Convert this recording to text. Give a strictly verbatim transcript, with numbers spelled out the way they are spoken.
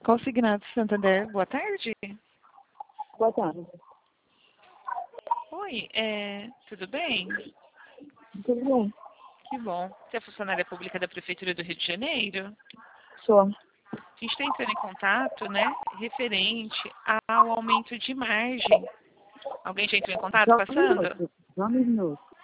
Consignado Santander, boa tarde. Boa tarde. Oi, é, tudo bem? Tudo bom? Que bom. Você é funcionária pública da Prefeitura do Rio de Janeiro? Sou. A gente está entrando em contato, né, referente ao aumento de margem. Alguém já entrou em contato Só um passando? minuto. Só um minuto.